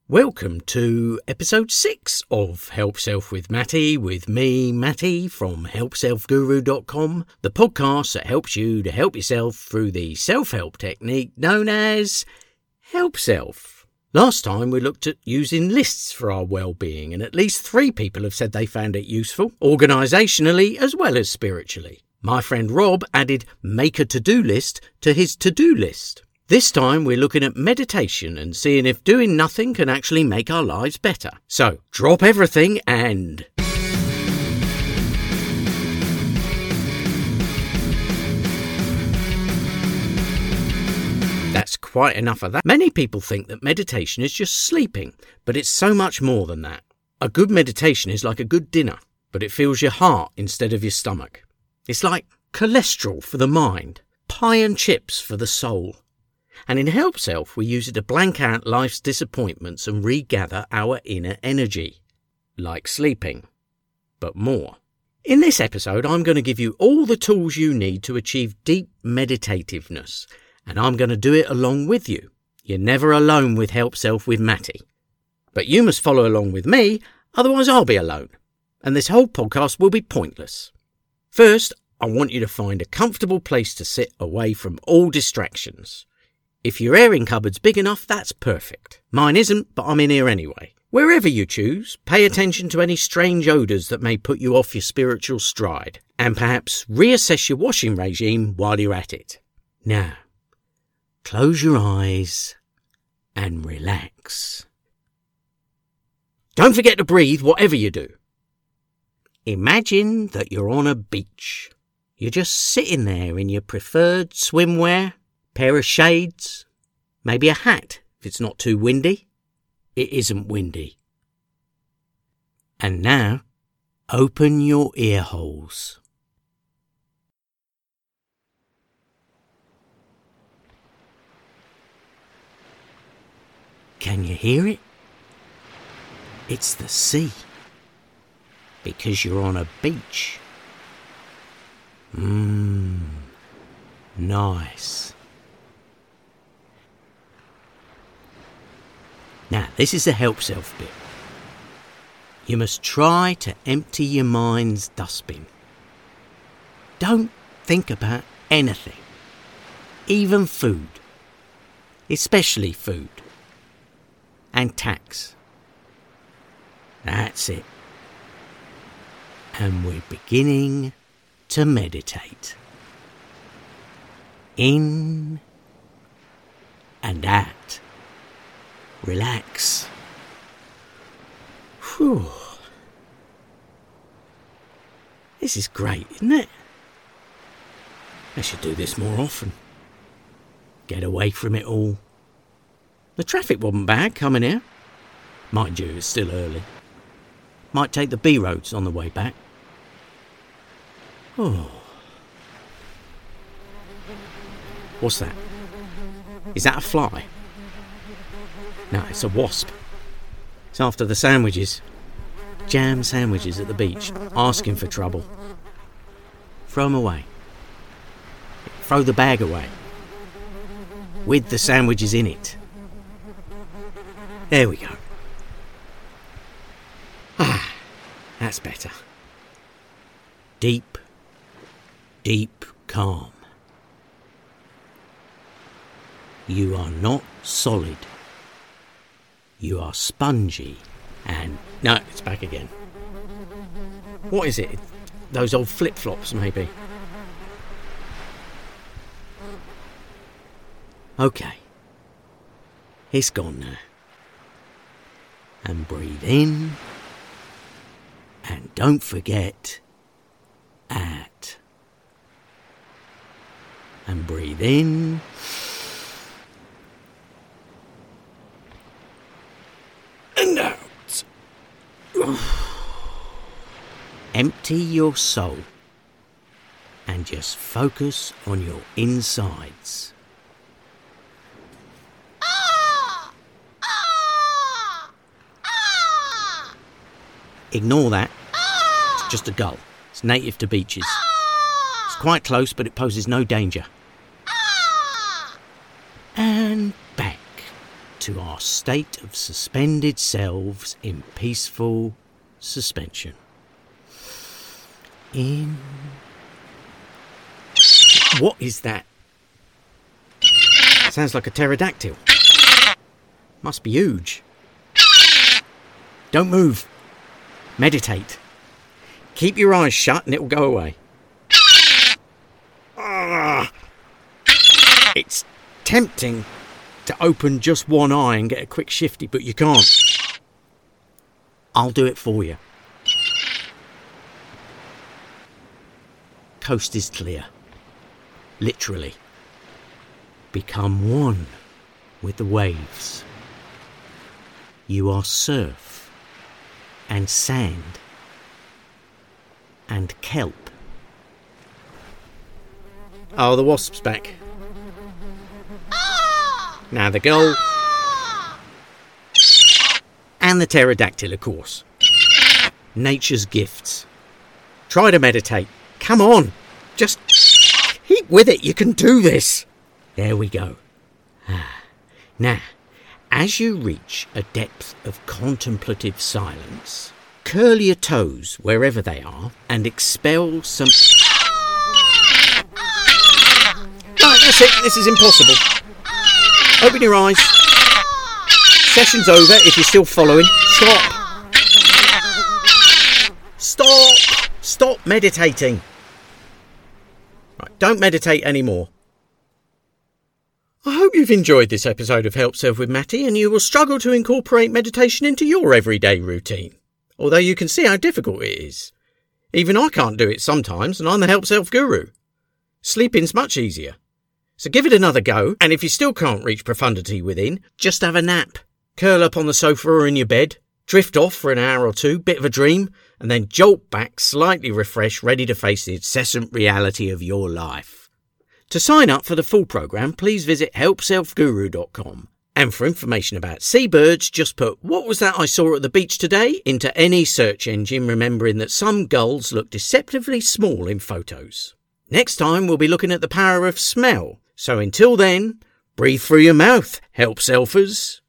Welcome to episode 6 of Help Self with Matty, with me, Matty, from HelpSelfGuru.com, the podcast that helps you to help yourself through the self-help technique known as Help Self. Last time we looked at using lists for our well-being, and at least 3 people have said they found it useful, organisationally as well as spiritually. My friend Rob added make a to-do list to his to-do list. This time we're looking at meditation and seeing if doing nothing can actually make our lives better. So, drop everything and... That's quite enough of that. Many people think that meditation is just sleeping, but it's so much more than that. A good meditation is like a good dinner, but it fills your heart instead of your stomach. It's like cholesterol for the mind, pie and chips for the soul. And in Help Self, we use it to blank out life's disappointments and regather our inner energy. Like sleeping, but more. In this episode, I'm going to give you all the tools you need to achieve deep meditativeness, and I'm going to do it along with you. You're never alone with Help Self with Matty. But you must follow along with me, otherwise I'll be alone, and this whole podcast will be pointless. First, I want you to find a comfortable place to sit away from all distractions. If your airing cupboard's big enough, that's perfect. Mine isn't, but I'm in here anyway. Wherever you choose, pay attention to any strange odours that may put you off your spiritual stride, and perhaps reassess your washing regime while you're at it. Now, close your eyes and relax. Don't forget to breathe whatever you do. Imagine that you're on a beach. You're just sitting there in your preferred swimwear, pair of shades, maybe a hat if it's not too windy. It isn't windy. And now, open your ear holes. Can you hear it? It's the sea. Because you're on a beach. Nice. Now, this is the Help Self bit. You must try to empty your mind's dustbin. Don't think about anything, even food, especially food, and tax. That's it. And we're beginning to meditate. In and out. Relax. Whew. This is great, isn't it? I should do this more often. Get away from it all. The traffic wasn't bad coming here. Mind you, it's still early. Might take the B roads on the way back. Oh. What's that? Is that a fly? No, it's a wasp. It's after the sandwiches. Jam sandwiches at the beach, asking for trouble. Throw them away. Throw the bag away. With the sandwiches in it. There we go. Ah, that's better. Deep, deep calm. You are not solid. You are spongy and... No, it's back again. What is it? Those old flip-flops, maybe. Okay. It's gone now. And breathe in. And don't forget, out. And breathe in. And out. Empty your soul and just focus on your insides. Ignore that. It's just a gull. It's native to beaches. It's quite close, but it poses no danger. And back to our state of suspended selves in peaceful suspension. In. What is that? Sounds like a pterodactyl. Must be huge. Don't move. Meditate. Keep your eyes shut and it'll go away. It's tempting to open just one eye and get a quick shifty, but you can't. I'll do it for you. Coast is clear. Literally. Become one with the waves. You are surf and sand and kelp. Oh, the wasp's back. Now the gull. And the pterodactyl, of course. Nature's gifts. Try to meditate. Come on. Just keep with it. You can do this. There we go. Now, as you reach a depth of contemplative silence, curl your toes wherever they are and expel some... Right, that's it. This is impossible. Open your eyes. Session's over if you're still following. Stop. Stop. Stop meditating. Right, don't meditate anymore. I hope you've enjoyed this episode of Help Self with Matty and you will struggle to incorporate meditation into your everyday routine. Although you can see how difficult it is. Even I can't do it sometimes and I'm the Help Self guru. Sleeping's much easier. So give it another go, and if you still can't reach profundity within, just have a nap. Curl up on the sofa or in your bed, drift off for an hour or two, bit of a dream, and then jolt back slightly refreshed, ready to face the incessant reality of your life. To sign up for the full programme, please visit helpselfguru.com. And for information about seabirds, just put "what was that I saw at the beach today" into any search engine, remembering that some gulls look deceptively small in photos. Next time we'll be looking at the power of smell. So until then, breathe through your mouth, Help Selfers.